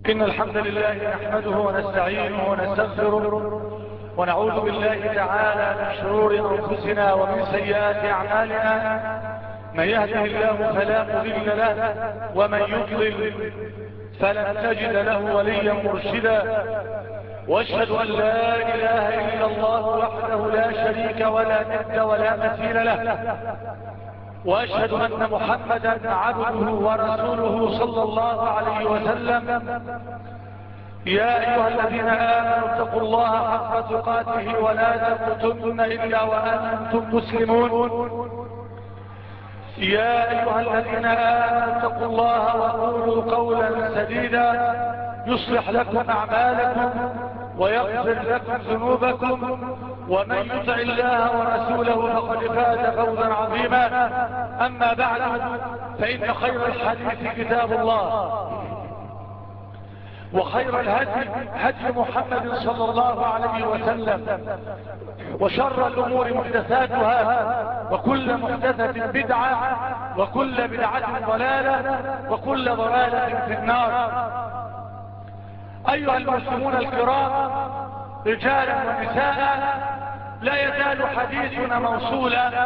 إن الحمد لله نحمده ونستعينه ونستغفره ونعوذ بالله تعالى من شرور أنفسنا ومن سيئات أعمالنا. من يهده الله فلا مضل له ومن يضلل فلن تجد له وليا مرشدا، واشهد أن لا إله إلا الله وحده لا شريك ولا ند ولا مثيل له، واشهد ان محمدا عبده ورسوله صلى الله عليه وسلم. يا ايها الذين امنوا اتقوا الله حق تقاته ولا تموتن الا وانتم مسلمون. يا ايها الذين امنوا اتقوا الله وقولوا قولا سديدا يصلح لكم اعمالكم ويغفر لكم ذنوبكم، ومن يطع الله ورسوله فقد فاز فوزا عظيما. اما بعد، فان خير الحديث كتاب الله، وخير الهدي هدي محمد صلى الله عليه وسلم، وشر الامور محدثاتها، وكل محدثة بدعة، وكل بدعة ضلالة، وكل ضلالة في النار. ايها المسلمون الكرام، رجالا ونساء، لا يزال حديثنا موصولا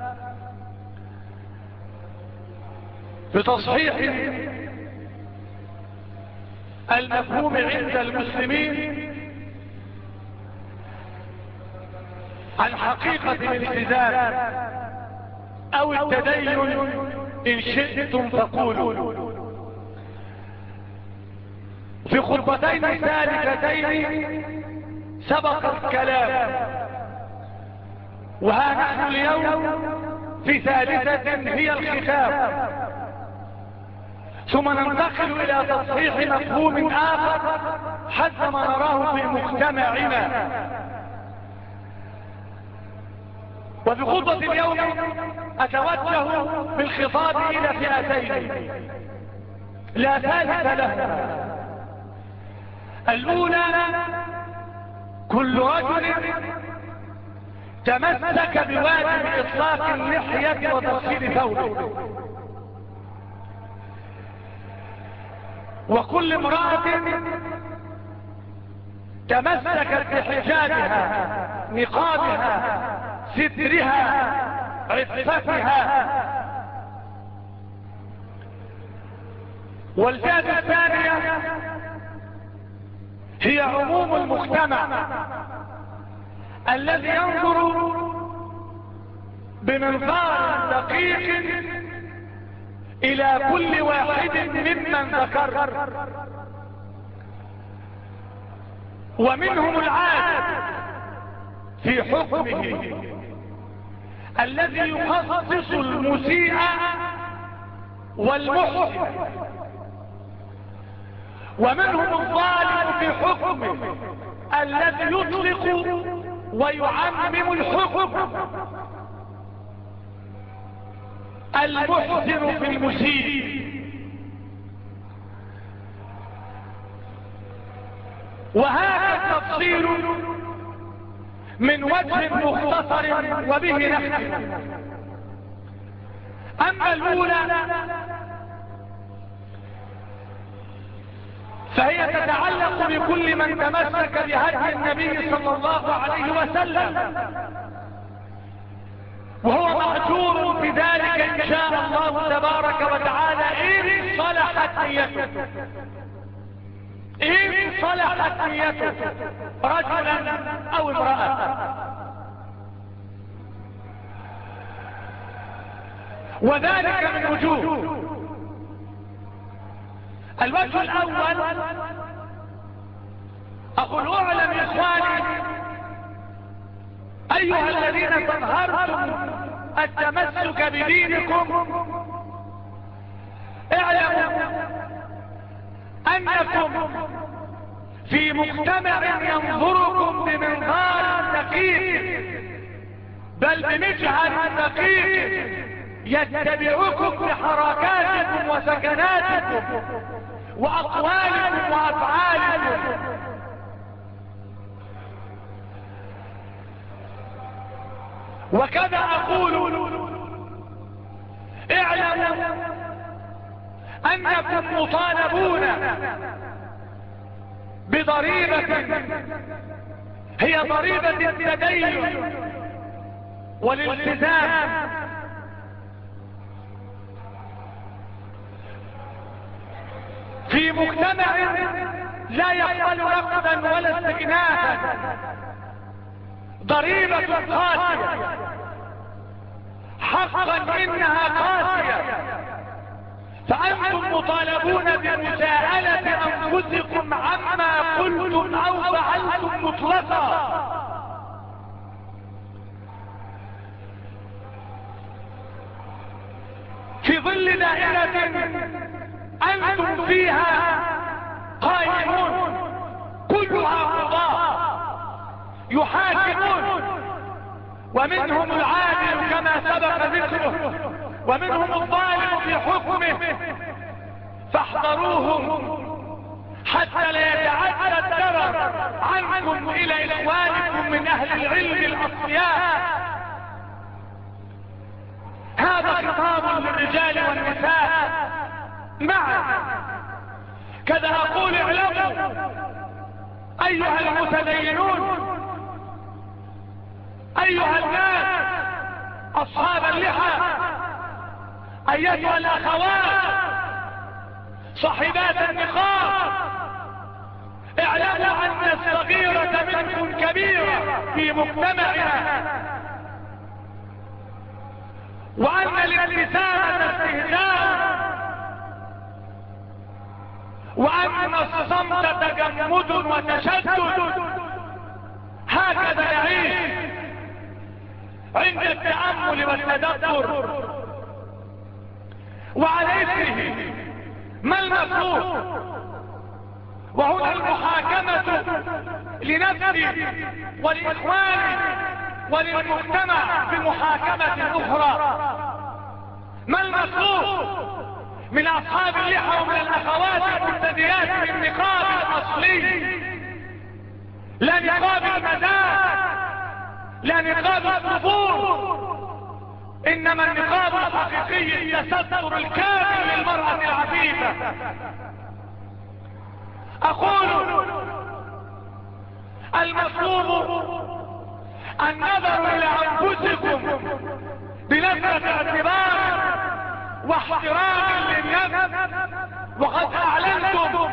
بتصحيح المفهوم عند المسلمين عن حقيقة الالتزام او التدين ان شئتم فقولوا. في خطبتين سالفتين سبق الكلام، وها نحن اليوم في ثالثة هي الختام، ثم ننتقل الى تصحيح مفهوم اخر حتى ما نراه في مجتمعنا. وفي خطبة اليوم اتوجه بالخطاب الى فئتين لا ثالث لهما. الاولى، كل رجل تمسك بواجب اطلاق اللحية وتقصير ثوبه، وكل امرأة تمسكت بحجابها، نقابها، سترها، عفتها. والفئة الثانية هي عموم المجتمع الذي ينظر بمنظار دقيق الى كل واحد ممن ذكر، ومنهم العادل في حكمه الذي يخصص المسيء والمحسن، ومنهم الظالم في حكمه الذي يطلق ويعمم الحكم، المحسن في المسيء. وهذا التفصيل من وجه مختصر وبه نختم. اما الاولى فهي تتعلق بكل من تمسك بهدي النبي صلى الله عليه وسلم، وهو مأجور بذلك ان شاء الله تبارك وتعالى ان صلحت نيته. ان صلحت نيته رجلا او امرأة. وذلك من وجوه. الوجه الاول، اقول اعلم اخواني ايها الذين تظهرتم التمسك بدينكم، اعلموا انكم في مجتمع ينظركم بمنظار دقيق، بل بمجهر دقيق يتبعكم بحركاتكم وسكناتكم واقوالكم وافعالكم. وكذا اقول اعلموا انكم مطالبون بضريبة هي ضريبة التدين والالتزام. في مجتمع لا يقبل نقدا ولا استئنافا، ضريبة قاسية، حقا انها قاسية، فانتم مطالبون بمساءلة انفسكم عما قلتم او فعلتم مطلقا. في ظل دائرة انتم فيها قائمون كلها قضاة يحاكمون، ومنهم العادل كما سبق ذكره، ومنهم الظالم في حكمه، فاحذروهم حتى لا يتعدى الدرر عنكم الى اخوانكم من اهل العلم الاصفياء. هذا خطاب للرجال والنساء معا. كذا اقول اعلموا ايها المتدينون، ايها الناس اصحاب اللحى، ايتها الاخوات صاحبات النقاب، اعلموا ان الصغيرة منكم كبيرة في مجتمعنا، وان الابتسامة استهزاء، وان الصمت تجمد وتشدد. هكذا نعيش عند التأمل والتدبر. وعلى اثره ما المفروض؟ وهنا المحاكمة لنفسي ولإخواني وللمجتمع بمحاكمة أخرى. ما المفروض من أصحاب اللحى ومن الأخوات المرتديات بالنقاب الأصلي؟ لا نقاب المزاج، لا نقاب الصفور، إنما النقاب الحقيقي التستر الكامل للمرأة العفيفة. أقول المطلوب النظر إلى أنفسكم بنظرة اعتبار واحترام للنفس، وقد أعلنتم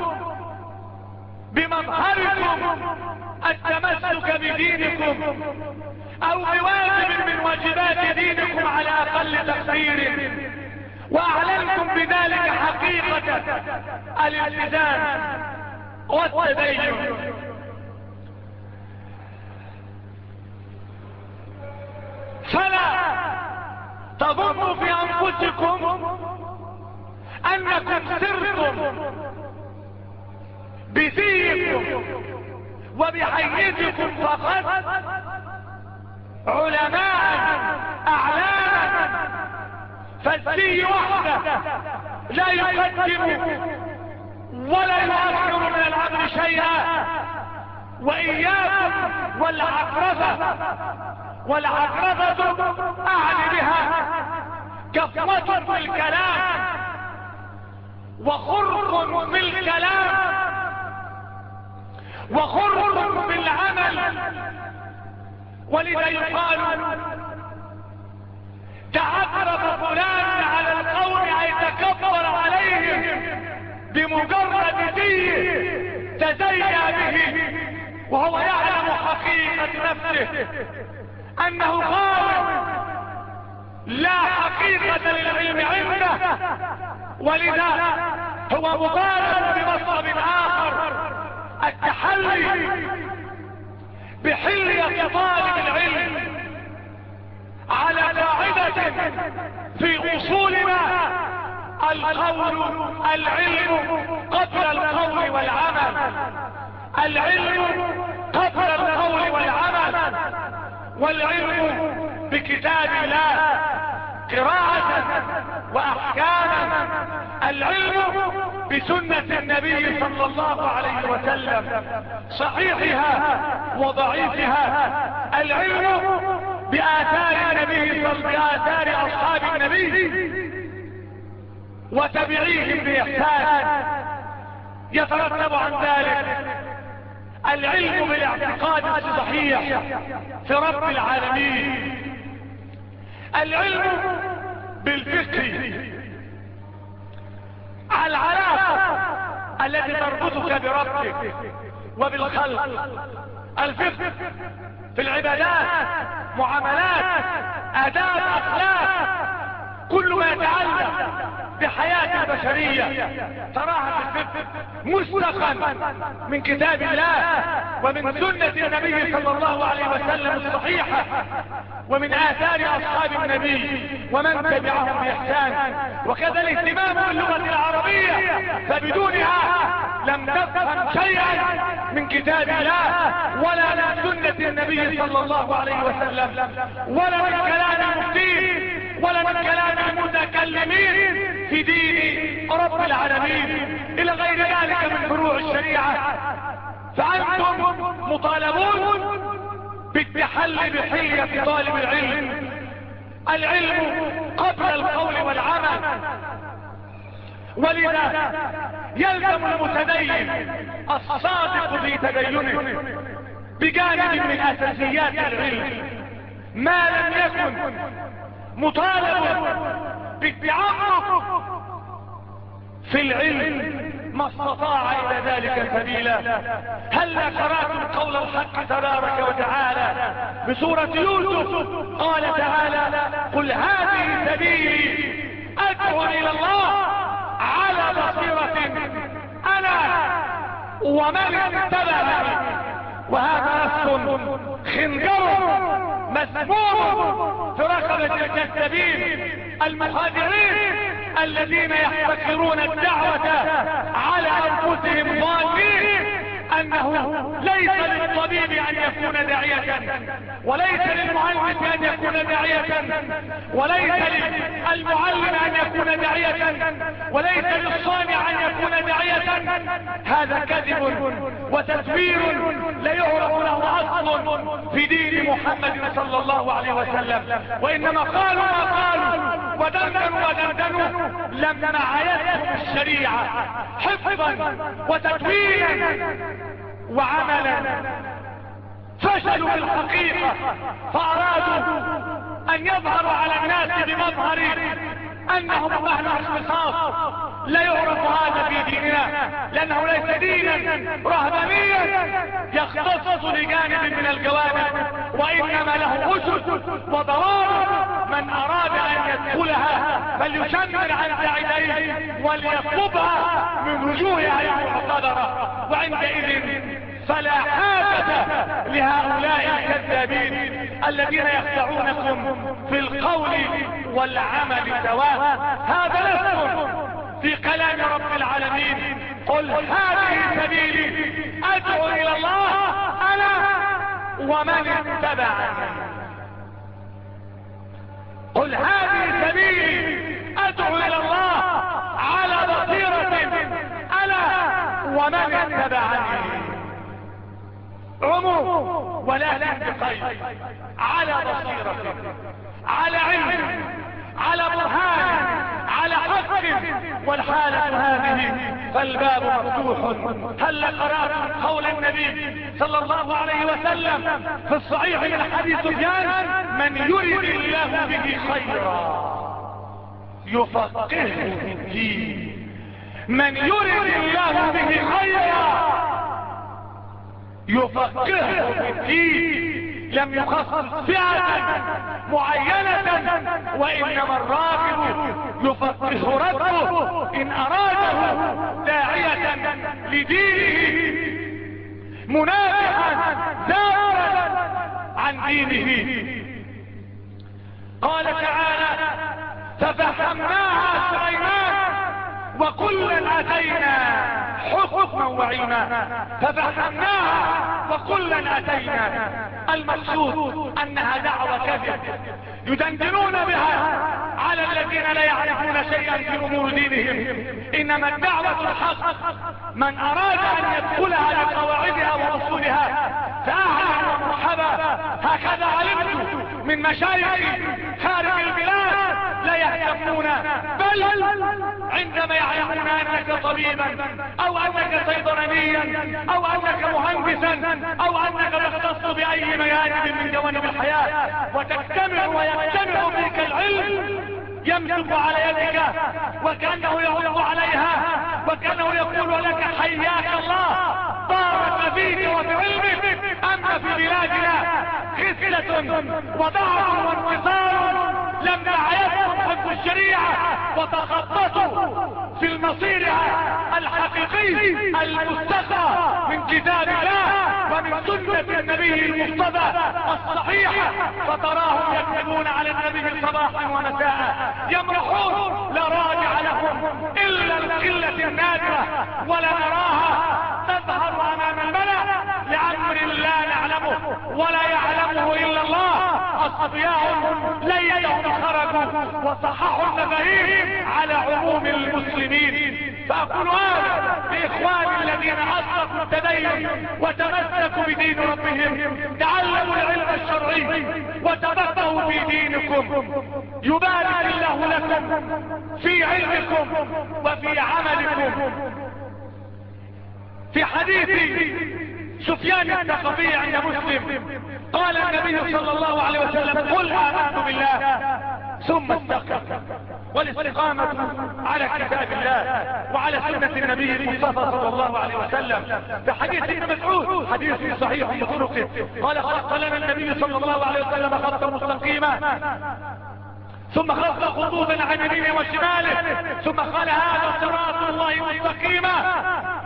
بمظهركم التمسك بدينكم أو بواجب من واجبات دينكم على أقل تقدير، وأعلنتم بذلك حقيقة الالتزام والتدين. فلا تظنوا في أنفسكم أنكم سرتم بزيكم وبحيزكم فقط علماء أعلاما، فالزي وحده لا يقدم ولا يؤخر من الأمر شيئا. وإياكم والعقربة، والعقربة أعني بها كفوة في الكلام وخرق في الكلام وخرق في العمل. ولذا يقال تعقرب فلان على القوم أي تكبر عليهم بمجرد ديه تزيى به، وهو يعلم حقيقة نفسه أنه قائم لا حقيقة للعلم عنده، ولذا هو مطالب بمطلب آخر، التحلي بحلية طالب العلم على قاعدة في أصولنا: القول العلم قبل القول والعمل، العلم قبل القول والعمل، والعلم بكتاب الله قراءة وأحكاما، العلم بسنة النبي صلى الله عليه وسلم صحيحها وضعيفها، العلم بآثار النبي بآثار أصحاب النبي وتبعيهم بإحسان. يترتب عن ذلك العلم بالاعتقاد الصحيح في رب العالمين، العلم بالفقه، العلاقة التي تربطك بربك وبالخلق، الفقه في العبادات، معاملات، آداب، أخلاق، كل ما يتعلق بحياة البشرية تراها في الفقه مستقى من كتاب الله ومن سنة النبي صلى الله عليه وسلم الصحيحة ومن آثار أصحاب النبي ومن تبعهم بإحسان. وكذا الاهتمام باللغة العربية، فبدونها لم تفهم شيئا من كتاب الله ولا من سنة النبي صلى الله عليه وسلم ولا من كلام المفتين ولا من كلام المتكلمين في دين رب العالمين الى غير ذلك من فروع الشريعة. فأنتم مطالبون بالتحلي بحلية طالب العلم، العلم قبل القول والعمل. ولذا يلزم المتدين الصادق في تدينه بجانب من أساسيات العلم ما لم يكن مطالب بالتعمق في العلم ما استطاع الى ذلك سبيلا. هل قرأتم قول الحق تبارك وتعالى بسورة يوسف؟ قال تعالى: قل هذه سبيلي ادعو الى الله على بصيرة انا ومن اتبعني. وهذا نص خنجر مسموم في رقبة الكذابين المخادعين الذين يحتكرون الدعوة على انفسهم ظانين انه ليس للطبيب ان يكون داعية، وليس للمهندس ان يكون داعية، وليس للمعلم ان يكون داعية، وليس للصانع ان يكون داعية. هذا كذب وتزوير لا يعرف له اصل في دين محمد صلى الله عليه وسلم. وانما قالوا ما قالوا ودندنوا ودندنوا لما عايتهم الشريعة حفظا وتدوينا وعملا فشلوا في الحقيقة، فارادوا ان يظهروا على الناس بمظهر انهم اهل اختصاص. لا يعرف هذا في ديننا لانه ليس دينا رهبانيا يختص لجانب من الجوانب، وانما له اسس وضوابط من اراد ان يدخلها فليشمر عن ساعديه وليطلبها من وجوهها المعتبرة. وعندئذ فلا حاجة لهؤلاء الكذابين الذين يخدعونكم في القول والعمل سواء. هذا نص في كلام رب العالمين: قل هذه سبيلي ادعو الى الله انا ومن اتبعني. قل هذه سبيلي ادعو الى الله على بصيرة انا ومن اتبعني. عموم ولكن بقيد: على بصيرة، على علم، على برهان، على حق. والحالة هذه فالباب مفتوح. هل قرأتم قول النبي صلى الله عليه وسلم في الصحيح من حديث سفيان: من يرد الله به خيرا يفقهه في الدين. من يرد الله به خيرا يفقهه في الدين. لم يخصص فئة معينة، وانما الراغب يفقهه ربه ان اراده داعية لدينه منافحا ذابا عن دينه. قال تعالى: ففهمناها سليمان وكلا اتينا حكما وعلما. ففهمناها وكلا اتينا. المقصود انها دعوة كذب يدندنون بها على الذين لا يعرفون شيئا في امور دينهم. انما الدعوة الحق من اراد ان يدخلها بقواعدها واصولها فاهلا ومرحبا. هكذا علمت من مشايخ خارج البلاد لا يهتمون، بل عندما يعلمون انك طبيبا او انك صيدلانيا او انك مهندسا او انك تختص باي مجانب من جوانب الحياة وتجتمع ويجتمع بك العلم يمسك على يدك وكأنه يعض عليها وكأنه يقول لك حياك الله بارك فيك وبعلمك. اما في بلادنا خسلة وضعف وانتصار لما يدخل حفظ الشريعة وتخططوا في المصير الحقيقي المستقى من كتاب الله ومن سنة النبي المصطفى الصحيحة فتراهم يكتبون على النبي صباحا ومساء يمرحون لا راجع لهم الا القلة النادرة ولا نراها تظهر امام الملأ لامر لا نعلمه ولا يعلمه الا الله. اصفياء ليتهم خرجوا وصححوا المفاهيم على عموم المسلمين. فاقول هذا لاخواني الذين اطلقوا التدين وتمسكوا بدين ربهم تعلموا العلم الشرعي وتفقهوا في دينكم يبارك الله لكم في علمكم وفي عملكم. في حديث سفيان الثقفي عند مسلم قال النبي صلى الله عليه وسلم قل آمنت بالله ثم استقم. والاستقامة على كتاب الله وعلى سنة النبي المصطفى صلى الله عليه وسلم. في حديث ابن مسعود حديث صحيح بطرقه قال خط لنا النبي صلى الله عليه وسلم خطا مستقيما ثم خط خطوطا عن يمينه وشماله ثم قال هذا صراط الله مستقيما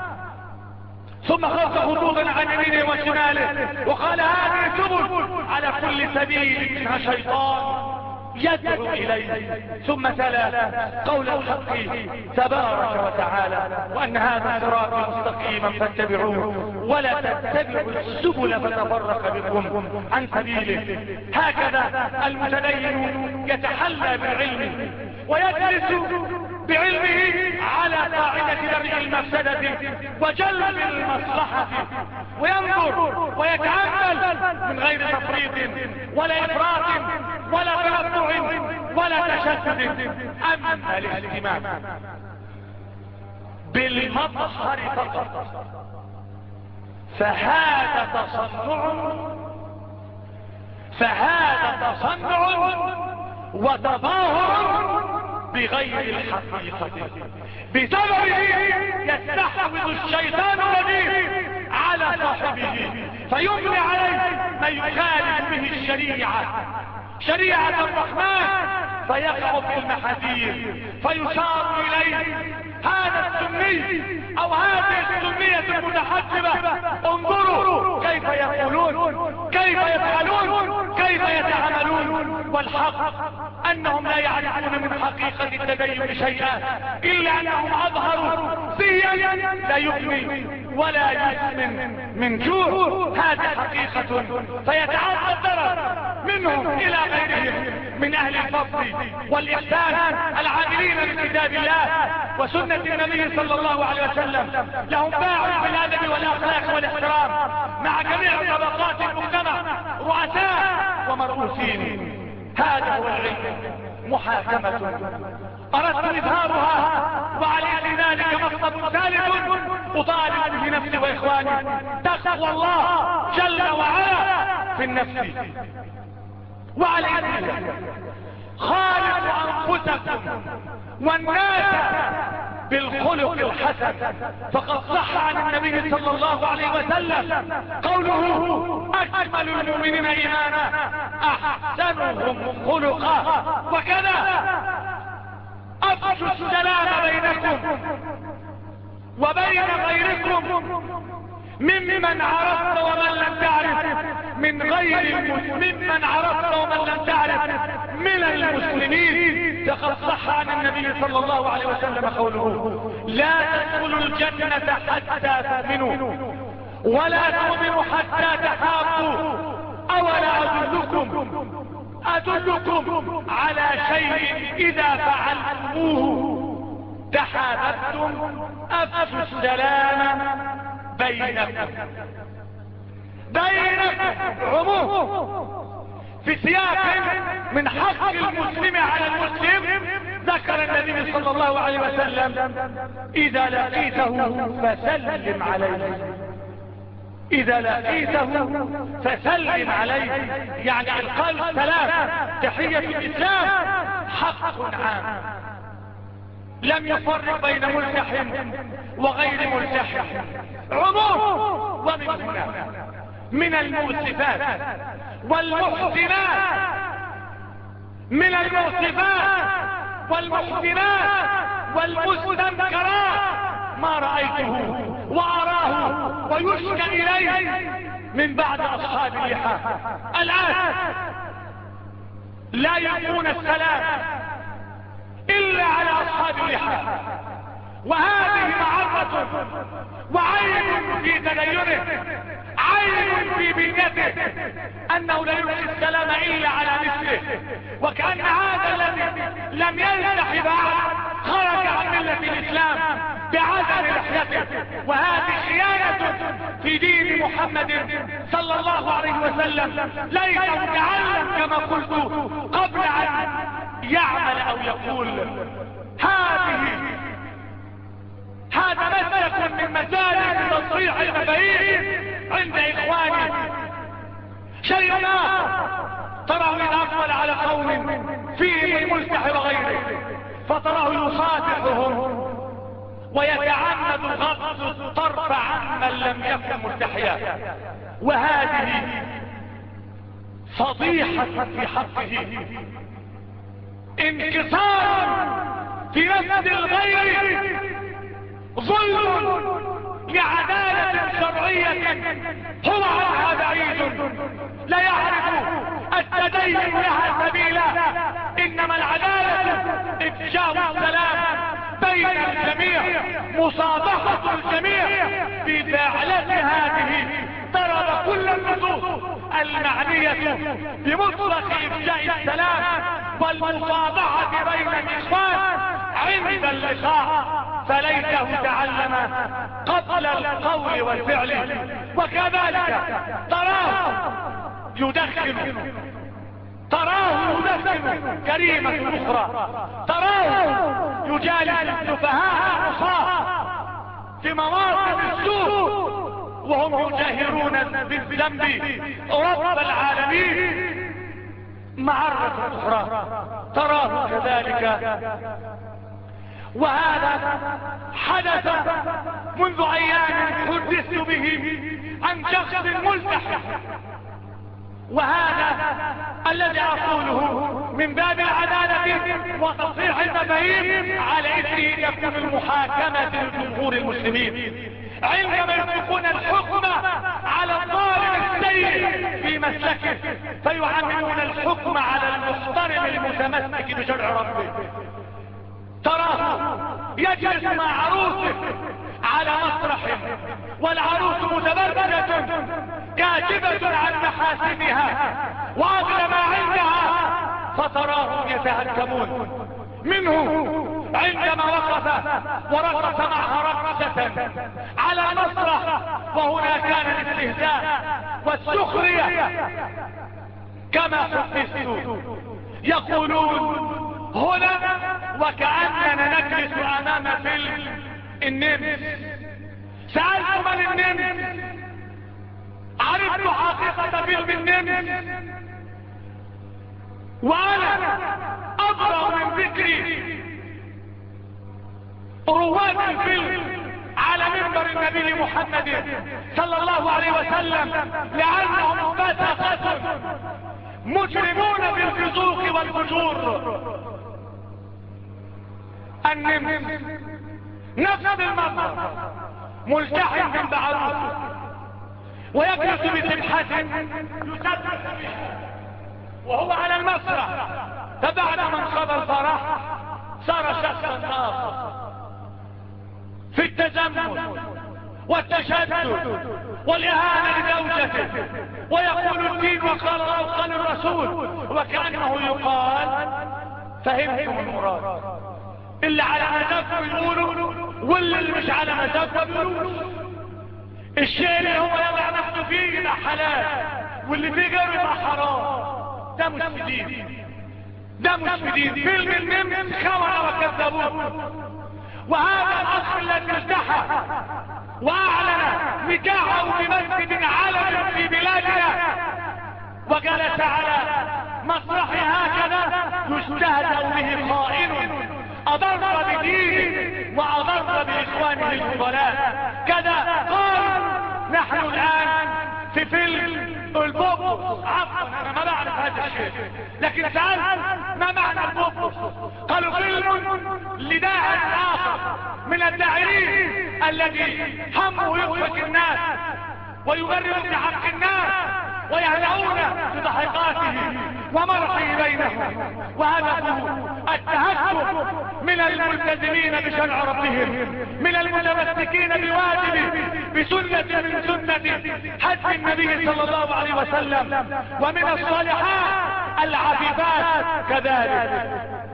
ثم خط خطوطا عن يمينه وشماله وقال هذه سبل على كل سبيل منها شيطان يدعو إليه. ثم تلا قول الحق تبارك وتعالى وأن هذا صراط مستقيما فاتبعوه ولا تتبعوا السبل فتفرق بكم عن سبيله. هكذا المتدين يتحلى بالعلم ويجلس بعلمه على قاعدة درء المفسدة وجلب المصلحة وينظر ويتعامل من غير تفريط ولا إفراط ولا تنطع ولا تشدد. أما الاهتمام بالمظهر فقط فهذا تصنع وتظاهر بغير الحقيقة بسببه يستحوذ الشيطان الرجيم على صاحبه فيملي عليه ما يخالف به الشريعة شريعة الرحمن فيقع في المحاذير فيشار اليه هذا السني او هذه السنية المتحجبة انظروا كيف يقولون كيف يفعلون كيف يتعاملون. والحق انهم لا يعرفون من حقيقة التدين شيئا الا انهم اظهروا سيا لا يغني ولا يسمن من جوع. هذه حقيقة فيتعرض الضرر منهم الى غيرهم من اهل الفضل والاحسان العاملين بكتاب الله وسنة النبي صلى الله عليه وسلم لهم باع بالادب والاخلاق والاحترام مع جميع طبقات المجتمع رؤساء ومرؤوسين. هذا هو العلم محاكمة اردت اظهارها وعلى ذلك مقصد ثالث اطالب بنفسي واخواني تقوى الله جل وعلا في النفس وعلى ذلك خالقوا انفسكم والناس بالخلق الحسن. فقد صح عن النبي صلى الله عليه وسلم قوله اكمل المؤمنين ايمانا احسنهم خلقا وكذا افشوا السلام بينكم وبين غيركم ممن عرفت ومن لم تعرف من غير ممن عرفت ومن لم تعرف من المسلمين. فقد صح عن النبي صلى الله عليه وسلم قوله لا تدخلوا الجنة حتى تؤمنوا ولا تؤمنوا حتى تحابوا أولا أدلكم على شيء إذا فعلتموه تحاببتم أفشوا السلام بينكم عموم في سياق من حق المسلم على المسلم ذكر النبي صلى الله عليه وسلم اذا لقيته فسلم عليه، اذا لقيته فسلم عليه، يعني القلب سلام. تحية الاسلام حق عام لم يفرق بين ملتحم وغير ملتحم، عموم. ومن هنا من المؤسفات والمحسنات، من المؤسفات والمحسنات والمستنكرات ما رأيته وأراه ويشكى إليه من بعد أصحاب اللحى. الآن لا يلقون السلام إلا على أصحاب اللحى، وهذه معرة وعيب في تدينه، عيب في بنيته، أنه لا يلقي السلام إلا على مثله، وكأن هذا الذي لم يلتح بعد خرج عن ملة الإسلام بعدم لحيته. وهذه خيانة في دين محمد صلى الله عليه وسلم. ليته تعلم كما قلت قبل أن يعمل أو يقول. هذا مسلك من مسالك تصحيح المفاهيم عند إخواني. شيء آخر تراه إذا أقبل على قوم فيهم الملتح وغيره فتراه يصافحهم ويتعمد غض الطرف عمن لم يكن ملتحيا، وهذه فضيحة في حقه، انكسار في نفس الغير، ظلم لعدالة شرعية هو عنها بعيد، لا يعرف التدين لها سبيلا. انما العدالة افشاء السلام بين الجميع، مصافحة الجميع. في فعلة هذه ضرب كل النصوص المعنية بمطلق افشاء السلام والمصافحة بين الاخوان عند اللقاء، فليته تعلم قبل القول والفعل. وكذلك تراه يدخن كريمة اخرى، تراه يجالس السفهاء العصاة في مواطن السوق وهم يجاهرون بالذنب رب العالمين. معرة اخرى تراه كذلك. وهذا حدث منذ ايام حدثت به عن شخص ملتحي، وهذا الذي اقوله من باب العدالة وتصحيح المفاهيم على اثره تكون المحاكمة لجمهور المسلمين عندما يطلقون الحكم على الظالم السيء في مسلكه، فيعملون الحكم على المحترم المتمسك بشرع ربه. تراه يجلس مع عروسه على مسرح والعروس متبرجة كاتبة عن محاسنها واغلى ما عندها، فتراهم يتهكمون منه عندما وقف ورقص معها رقصة على المسرح. وهنا كان الاستهزاء والسخرية كما حدثت. يقولون هنا وكأننا نجلس امام فيلم النمس. سألت من النمس؟ عرفت حقيقة فيلم النمس، وانا ابرأ من ذكري رواد الفيلم على منبر النبي محمد صلى الله عليه وسلم، لانهم فسقة مجرمون بالفسوق والفجور. النمس نفس المنظر، ملتحم بعروسه ويجلس بسبحة يسبح بها وهو على المسرح. فبعد ما انقضى الفرح صار شخصا اخر في التزمت والتشدد والاهانة لزوجته، ويقول الدين وقال الله وقال الرسول، وكأنه يقال فهمتم المراد. اللي على مزاجكم يقولوا واللي مش على مزاجكم يقولوش. الشيء اللي هو يضع نفسه فيه يبقى حلال واللي فيه غيره يبقى حرام. ده مش دين. ده مش في دين، فيلم النمس خونة وكذبون. وهذا الاخ الذي ازدحى واعلن نكاحه بمسجد علم في بلادنا وجلس على مسرح هكذا يستهزأ به خائن اضر بدينه واضر باخوانه الفضلاء. كذا قال نحن الان في فيلم البوبوس. عفوا انا ما بعرف هذا الشيء، لكن سألت ما معنى البوبوس؟ قالوا فيلم لداعي اخر من الداعرين الذي همه يضحك الناس ويبرر بحق الناس ويهلعون بضحكاته ومرحه بينهم، وهدفه التهكم من الملتزمين بشرع ربهم، من المتمسكين بواجب بسنة من سنة حج النبي صلى الله عليه وسلم، ومن الصالحات العفيفات كذلك.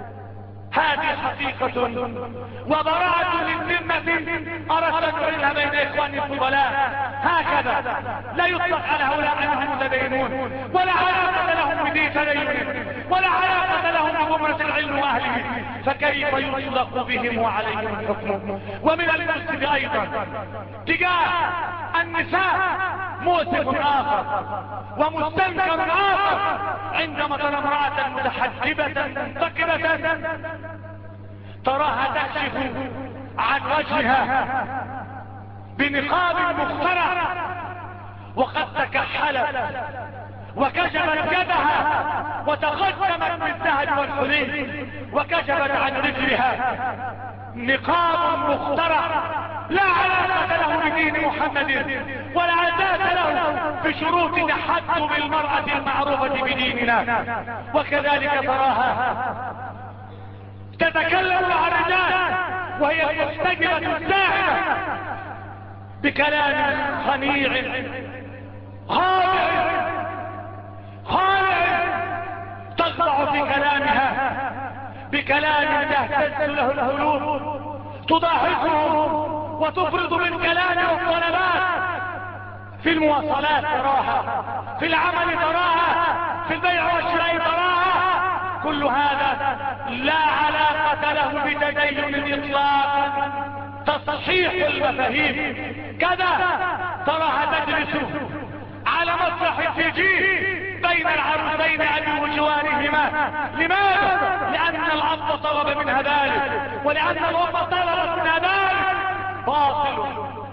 هذه حقيقة وبراءة للذمة أردت أن أعلنها بين إخواني الفضلاء. هكذا لا يطلق على هؤلاء أنهم متدينون، ولا علاقة لهم بدين تدين، ولا علاقة لهم بأمة العلم وأهله، فكيف يطلق بهم وعليهم الحكم؟ ومن المسجد أيضا تجاه النساء موسف آخر ومستنكر آخر عندما ترى امرأة متحجبة منتقبة تراها تكشف عن وجهها بنقاب مخترع وقد تكحلت وكشفت يدها وتقدمت بالذهب والحلي وكشفت عن رجلها. نقاب مخترع لا علاقة له بدين محمد ولا اساس له بشروط تحجب المرأة المعروفة بديننا. وكذلك تراها تتكلم مع الرجال وهي المحتجبة الزاهدة بكلام خنيع خادع تخضع في كلامها بكلام تهتز له القلوب تضاحكهم وتفرض بالكلام والطلبات. في المواصلات تراها، في العمل تراها، في البيع والشراء تراها. كل هذا لا علاقة له بتدين اطلاقا، تصحيح المفاهيم. كذا تراها تجلس على مسرح التجيه بين العروسين ابي وجوارهما. لماذا؟ لان الاب طلب منها ذلك ولان الام طلبت منها ذلك. باطل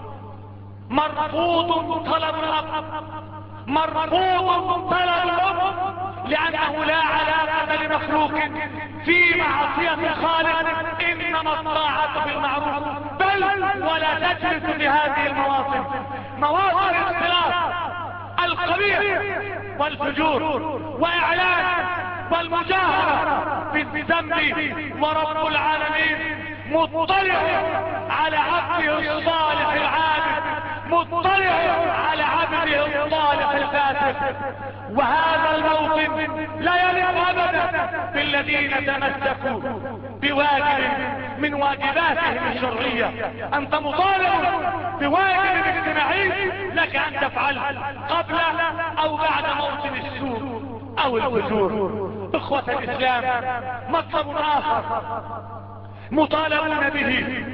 مرفوض طلب الاب، مرفوض طلب الام، لانه لا علاقة لمخلوق في معصية الخالق، انما الطاعة بالمعروف. بل ولا تجلس في هذه المواطن، مواطن الاختلاط القبيح والفجور واعلان والمجاهرة بالذنب. ورب العالمين مطلع على عبده الصالح العابد، مطلع على عبده الصالح الفاسق. وهذا الموطن لا يليق ابدا بالذين تمسكوا بواجب من واجباتهم الشرعية. انت مطالب بواجب اجتماعي لك ان تفعل قبل او بعد موطن السوء او الفجور. اخوة الاسلام، مطلب اخر مطالبون به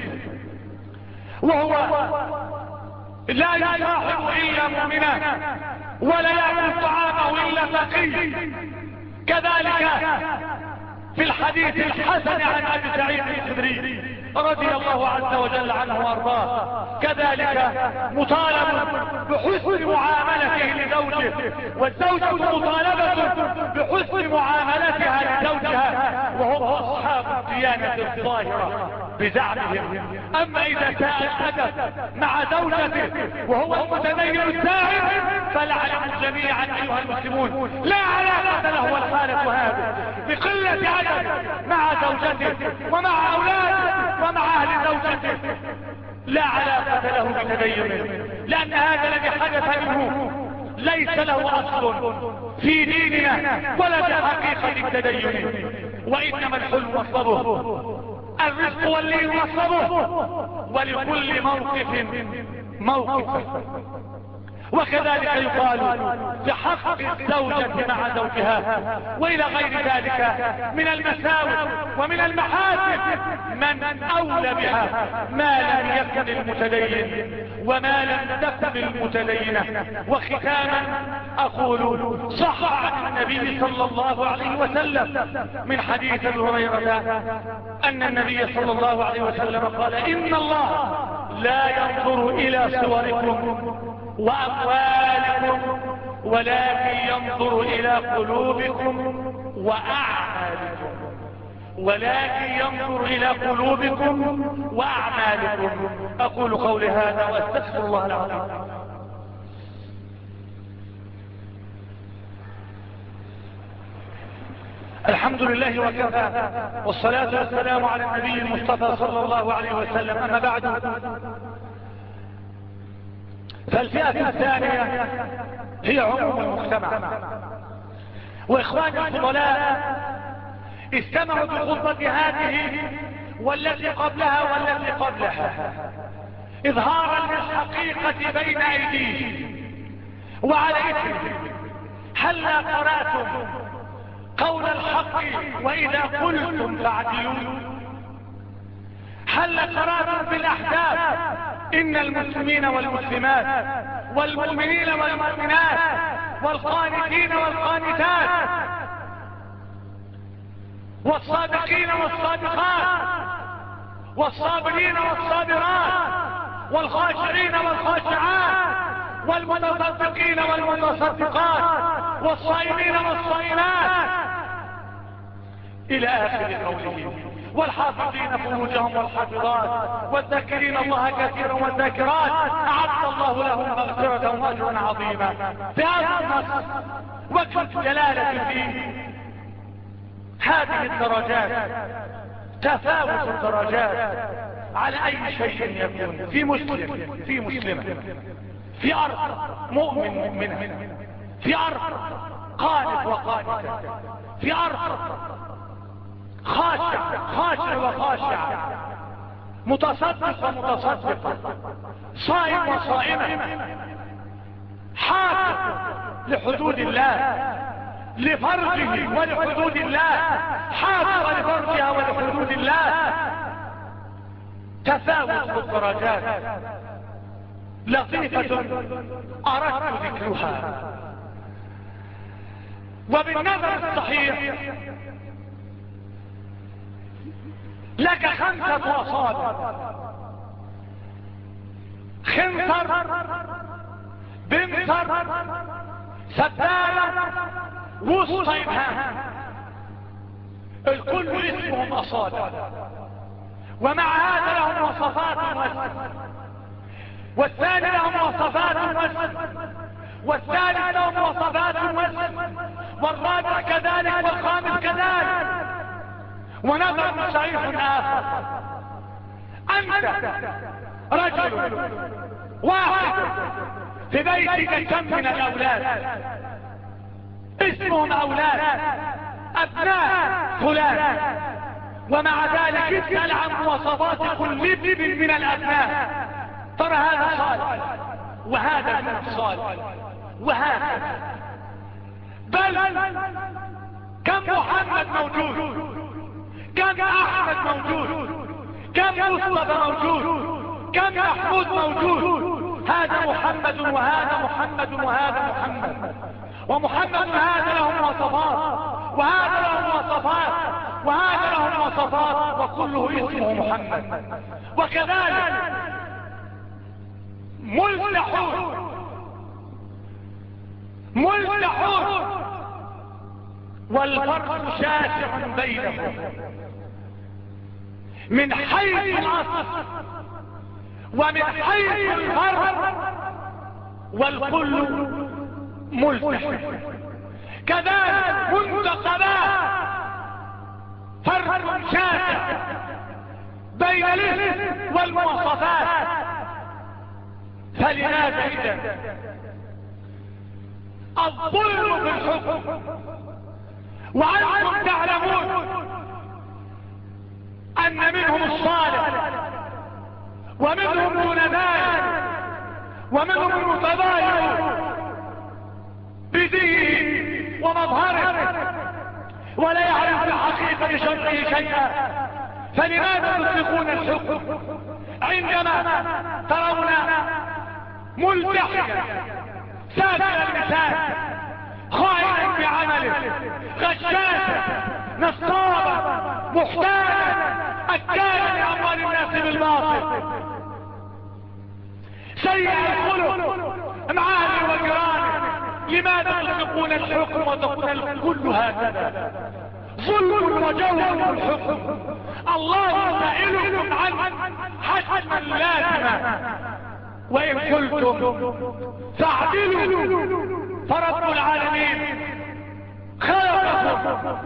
وهو لا يصاحب الا مؤمنا ولا يأكل طعامه الا تقي. كذلك في الحديث الحسن عن ابي سعيد الخدري رضي الله عز وجل عنه وارضاه، كذلك مطالب بحسن معاملته لزوجه، والزوجة مطالبة بحسن معاملتها لزوجها، وهم اصحاب الديانة الظاهرة بزعمهم. اما اذا ساء الادب مع زوجته وهو المتدين الزاهد فلعلم جميعا ايها المسلمون لا علاقة له والحالة هذه بقلة ادب مع زوجته ومع اولاده ومع اهل زوجته، لا علاقة له بتدينه، لان هذا الذي حدث منه ليس له اصل في ديننا ولا في حقيقة التدين. وانما الحلم مطلبه، الرزق واللين مطلبه، ولكل موقف موقف. وكذلك يقال في حق الزوجة مع زوجها وإلى غير ذلك من المساوئ ومن المحاسن. من أولى بها ما لم يكن المتدين وما لم تكن المتدينة. وختاما أقول صح عن النبي صلى الله عليه وسلم من حديث ابي هريرة أن النبي صلى الله عليه وسلم قال: إن الله لا ينظر إلى صوركم وأموالكم ولكن ينظر إلى قلوبكم وأعمالكم. ولكن ينظر إلى قلوبكم وأعمالكم. أقول قولي هذا وأستغفر الله العظيم. الحمد لله وكفى، والصلاة والسلام على النبي المصطفى صلى الله عليه وسلم. أما بعد، فالفئة الثانية هي عموم المجتمع. وإخواني الفضلاء، استمعوا بخطبة هذه والتي قبلها والتي قبلها إظهارا للحقيقة بين أيديهم وعلى إثره. هلا قرأتم قول الحق وإذا قلتم فاعدلوا؟ هل قرأتم في الأحزاب إن المسلمين والمسلمات والمؤمنين والمؤمنات والقانتين والقانتات والصادقين والصادقات والصابرين والصابرات والخاشعين والخاشعات والمتصدقين والمتصدقات والصائمين والصائمات إلى آخر قوله، والحافظين فروجهم والحافظات والذاكرين الله كثيرا والذاكرات أعد الله لهم مغفرة وأجرا عظيما. في هذا النص وجه الجلالة فيه هذه الدرجات، تفاوت الدرجات على أي شيء يكون، في مسلم في مسلمة، في أرض مؤمن مؤمنة، في أرض قانت وقانتة، في أرض خاشع خاشع وخاشع، متصدق ومتصدقة، صائم وصائمة، حافظ لحدود الله لفرجه ولحدود الله، حافظ لفرجها ولحدود الله. تفاوت الدرجات لطيفة أردت ذكرها. وبالنظر الصحيح لك 5 أصابع: خنصر، بنصر، سبالة، وسطى إبهام، الكل اسمهم أصابع. ومع هذا لهم وصفات وسط، والثاني لهم وصفات وسط، والثالث لهم وصفات وسط، والرابع كذلك، والخامس كذلك. ونظر صحيح آخر: أنت رجل واحد في بيتك كم من الأولاد؟ اسمهم أولاد أبناء فلان، ومع ذلك اسأل عن مواصفات كل ابن من الأبناء، ترى هذا صالح وهذا من صالح وهكذا. بل كم محمد موجود، كم أحمد موجود، كم مصطفى موجود، كم محمود موجود. هذا محمد وهذا محمد وهذا محمد، ومحمد هذا له مواصفات وهذا له مواصفات وهذا له مواصفات، وكله اسمه محمد. وكذلك ملتحون والفرق شاسع بينهم من حيث الأصل ومن حيث الفرق، والكل ملتحم. كذلك منتخبات فرق شاسع بين الاسم والمواصفات. فلماذا إذن الظلم في الحكم وأنتم تعلمون أن منهم الصالح ومنهم دون ذلك، ومنهم المتباين بدينه ومظهره ولا يعرف بحقيقة شرعه شيئا. فلماذا تطلقون الحكم عندما ترون ملتحيا سافل اللسان خائنا بعمله غشاشا نصابا محتالا اكالا لاموال الناس بالباطل سيء الخلق مع اهله وجيرانه؟ لماذا تطلقون الحكم وتكون الكل هكذا؟ ظلم وجور الحكم. الله سائلكم عنه حتما لازما، وإن قلتم فاعدلوا، فرب العالمين خلقكم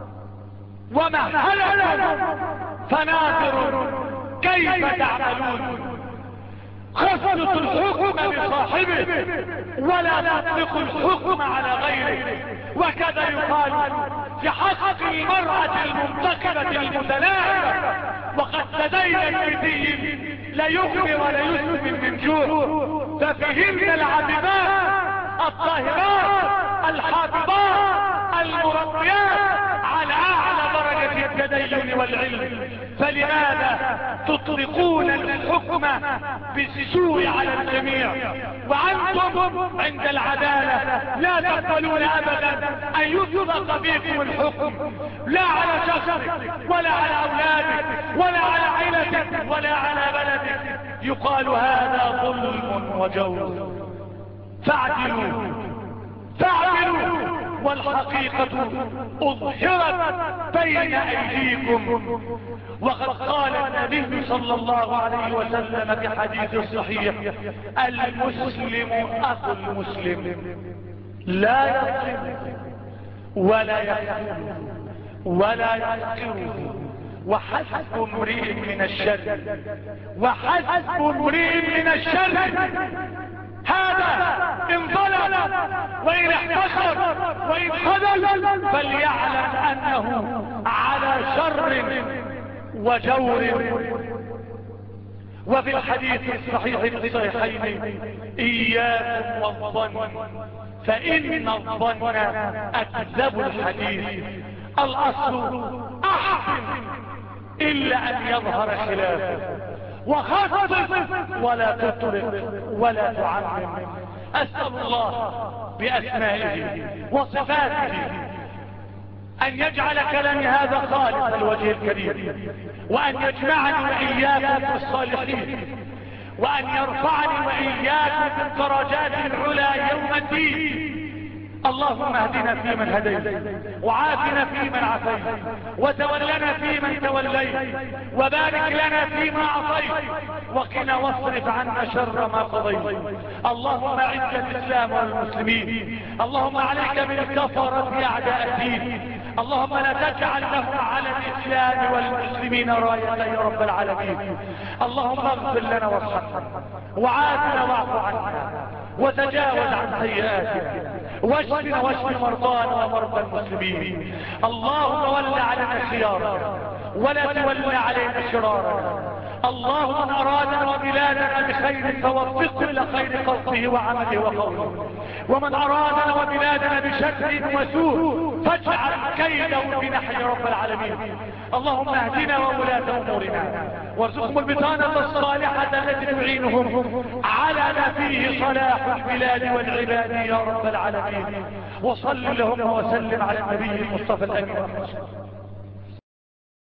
ومهلكم فناظر كيف تعملون. خصصوا الحكم لصاحبه ولا تطلقوا الحكم على غيره. وكذا يقال في حق المرأة المنتقبة المتلاعبة وقد تدين بدين لا يخبر ولا يسمن من جوع، ففيهن العابدات الطاهرات الحافظات المربيات على اعلى درجة التدين والعلم. فلماذا تطلقون الحكم بالسوء على الجميع وانتم عند العدالة لا تقبلون ابدا ان يطلق بكم الحكم، لا على شخصك ولا على اولادك ولا على عيلتك ولا على بلدك؟ يقال هذا ظلم وجور. فاعدلوا والحقيقة اظهرت بين ايديكم. وقد قال النبي صلى الله عليه وسلم في حديث صحيح: المسلم اخو المسلم لا يظلم ولا يخذل ولا يحقره، وحسب امرئ من الشر هذا ان ظلم وان احتقر وان خذل فليعلم انه على شر وجور. وفي الحديث الصحيح في الصحيحين: اياكم والظن فان الظن اكذب الحديث. الاصل احسن الا ان يظهر خلافه، وخصص ولا تطرق ولا تعمم. اسأل الله باسمائه وصفاته ان يجعل كلامي هذا خالص الوجه الكريم، وان يجمعني واياكم في الصالحين، وان يرفعني واياكم في الدرجات العلى يوم الدين. اللهم اهدنا فيمن هديت، وعافنا فيمن عافيت، وتولنا فيمن توليت، وبارك لنا فيما اعطيت، وقنا واصرف عنا شر ما قضيت. اللهم اعز الاسلام والمسلمين، اللهم عليك بالكفرة اعداء الدين، اللهم لا تجعل لهم على الاسلام والمسلمين راية يا رب العالمين. اللهم اغفر لنا وارحمنا وعافنا واعف عنا وتجاوز عن سيئاتنا واشفنا واشف مرضانا ومرضى المسلمين. اللهم ول علينا خيارنا ولا تول علينا شرارنا. اللهم من ارادنا وبلادنا بخير فوفقه الى خير قصده وعمله وقوله، ومن ارادنا وبلادنا بشر وسوء فاجعل كيده في نحر يا رب العالمين. اللهم اهدنا وولاة امورنا وارزقهم البطانة الصالحة التي تعينهم على ما فيه صلاح البلاد والعباد يا رب العالمين. وصل اللهم وسلم على النبي المصطفى الامين.